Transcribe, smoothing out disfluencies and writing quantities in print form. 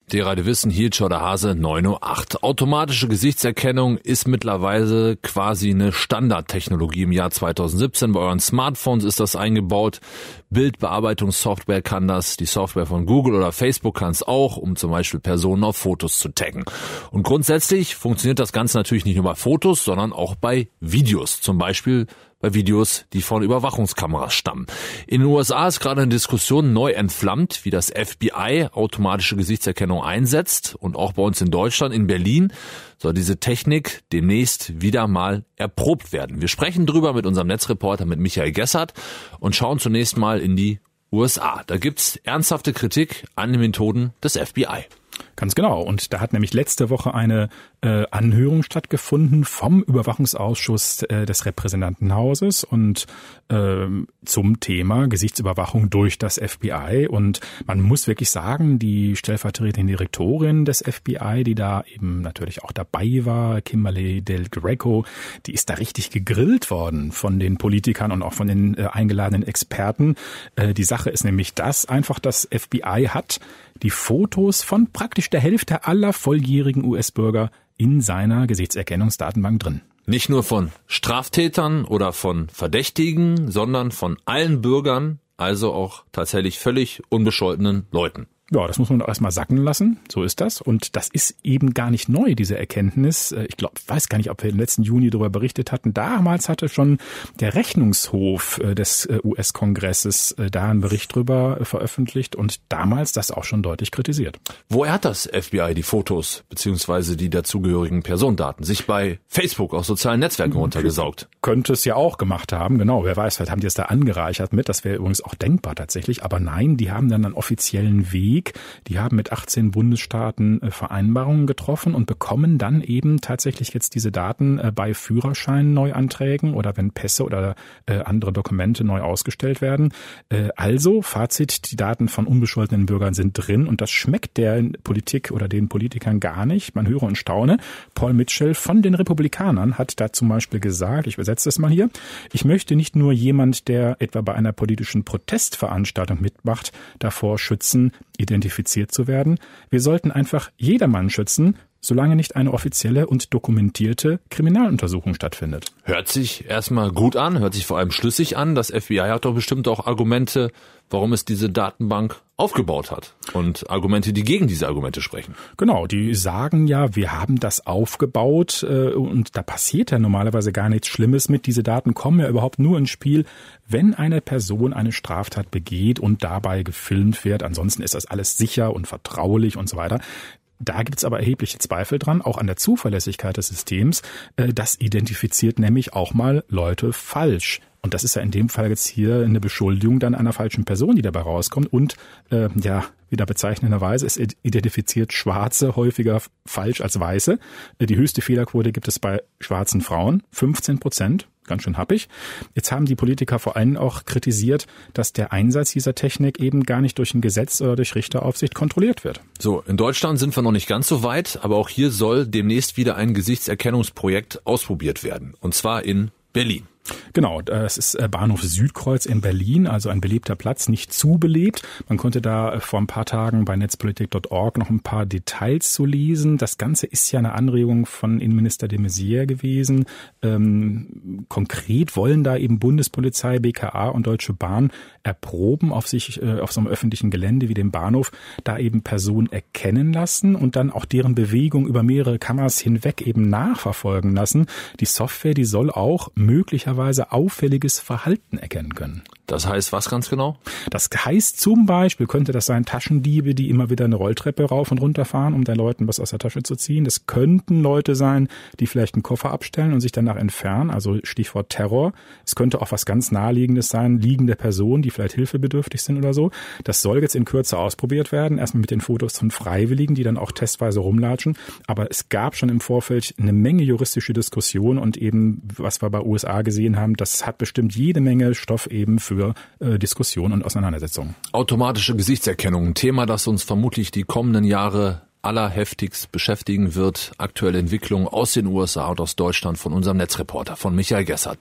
Die Radio Wissen, Hielscher oder Hase, 9:08 Uhr. Automatische Gesichtserkennung ist mittlerweile quasi eine Standardtechnologie im Jahr 2017. Bei euren Smartphones ist das eingebaut. Bildbearbeitungssoftware kann das. Die Software von Google oder Facebook kann es auch, um zum Beispiel Personen auf Fotos zu taggen. Und grundsätzlich funktioniert das Ganze natürlich nicht nur bei Fotos, sondern auch bei Videos. Zum Beispiel bei Videos, die von Überwachungskameras stammen. In den USA ist gerade eine Diskussion neu entflammt, wie das FBI automatische Gesichtserkennung einsetzt. Und auch bei uns in Deutschland, in Berlin, soll diese Technik demnächst wieder mal erprobt werden. Wir sprechen drüber mit unserem Netzreporter, mit Michael Gessert, und schauen zunächst mal in die USA. Da gibt's ernsthafte Kritik an den Methoden des FBI. Ganz genau. Und da hat nämlich letzte Woche eine Anhörung stattgefunden vom Überwachungsausschuss des Repräsentantenhauses und zum Thema Gesichtsüberwachung durch das FBI. Und man muss wirklich sagen, die stellvertretende Direktorin des FBI, die da eben natürlich auch dabei war, Kimberly Del Greco, die ist da richtig gegrillt worden von den Politikern und auch von den eingeladenen Experten. Die Sache ist nämlich das FBI hat die Fotos von praktisch der Hälfte aller volljährigen US-Bürger in seiner Gesichtserkennungsdatenbank drin. Nicht nur von Straftätern oder von Verdächtigen, sondern von allen Bürgern, also auch tatsächlich völlig unbescholtenen Leuten. Ja, das muss man erstmal sacken lassen. So ist das. Und das ist eben gar nicht neu, diese Erkenntnis. Ich weiß gar nicht, ob wir im letzten Juni darüber berichtet hatten. Damals hatte schon der Rechnungshof des US-Kongresses da einen Bericht drüber veröffentlicht und damals das auch schon deutlich kritisiert. Woher hat das FBI die Fotos bzw. die dazugehörigen Personendaten sich bei Facebook aus sozialen Netzwerken runtergesaugt? Könnte es ja auch gemacht haben, genau. Wer weiß, vielleicht haben die es da angereichert mit. Das wäre übrigens auch denkbar tatsächlich. Aber nein, die haben dann einen offiziellen Weg. Die haben mit 18 Bundesstaaten Vereinbarungen getroffen und bekommen dann eben tatsächlich jetzt diese Daten bei Führerschein-Neuanträgen oder wenn Pässe oder andere Dokumente neu ausgestellt werden. Also, Fazit, die Daten von unbescholtenen Bürgern sind drin und das schmeckt der Politik oder den Politikern gar nicht. Man höre und staune. Paul Mitchell von den Republikanern hat da zum Beispiel gesagt, ich übersetze das mal hier, ich möchte nicht nur jemand, der etwa bei einer politischen Protestveranstaltung mitmacht, davor schützen, identifiziert zu werden. Wir sollten einfach jedermann schützen, solange nicht eine offizielle und dokumentierte Kriminaluntersuchung stattfindet. Hört sich erstmal gut an, hört sich vor allem schlüssig an. Das FBI hat doch bestimmt auch Argumente, warum es diese Datenbank aufgebaut hat und Argumente, die gegen diese Argumente sprechen. Genau, die sagen ja, wir haben das aufgebaut und da passiert ja normalerweise gar nichts Schlimmes mit. Diese Daten kommen ja überhaupt nur ins Spiel, wenn eine Person eine Straftat begeht und dabei gefilmt wird. Ansonsten ist das alles sicher und vertraulich und so weiter. Da gibt's aber erhebliche Zweifel dran, auch an der Zuverlässigkeit des Systems. Das identifiziert nämlich auch mal Leute falsch. Und das ist ja in dem Fall jetzt hier eine Beschuldigung dann einer falschen Person, die dabei rauskommt. Und wieder bezeichnenderweise, es identifiziert Schwarze häufiger falsch als Weiße. Die höchste Fehlerquote gibt es bei schwarzen Frauen, 15%. Ganz schön happig. Jetzt haben die Politiker vor allem auch kritisiert, dass der Einsatz dieser Technik eben gar nicht durch ein Gesetz oder durch Richteraufsicht kontrolliert wird. So, in Deutschland sind wir noch nicht ganz so weit, aber auch hier soll demnächst wieder ein Gesichtserkennungsprojekt ausprobiert werden. Und zwar in Berlin. Genau, das ist Bahnhof Südkreuz in Berlin, also ein belebter Platz, nicht zu belebt. Man konnte da vor ein paar Tagen bei netzpolitik.org noch ein paar Details zu lesen. Das Ganze ist ja eine Anregung von Innenminister de Maizière gewesen. Konkret wollen da eben Bundespolizei, BKA und Deutsche Bahn erproben auf so einem öffentlichen Gelände wie dem Bahnhof, da eben Personen erkennen lassen und dann auch deren Bewegung über mehrere Kameras hinweg eben nachverfolgen lassen. Die Software, die soll auch möglicherweise auffälliges Verhalten erkennen können. Das heißt was ganz genau? Das heißt zum Beispiel, könnte das sein Taschendiebe, die immer wieder eine Rolltreppe rauf und runter fahren, um den Leuten was aus der Tasche zu ziehen. Das könnten Leute sein, die vielleicht einen Koffer abstellen und sich danach entfernen, also Stichwort Terror. Es könnte auch was ganz Naheliegendes sein, liegende Personen, die vielleicht hilfebedürftig sind oder so. Das soll jetzt in Kürze ausprobiert werden, erstmal mit den Fotos von Freiwilligen, die dann auch testweise rumlatschen. Aber es gab schon im Vorfeld eine Menge juristische Diskussion und eben, was wir bei USA gesehen haben, das hat bestimmt jede Menge Stoff eben für Diskussion und Auseinandersetzungen. Automatische Gesichtserkennung, ein Thema, das uns vermutlich die kommenden Jahre allerheftigst beschäftigen wird. Aktuelle Entwicklungen aus den USA und aus Deutschland von unserem Netzreporter, von Michael Gessert.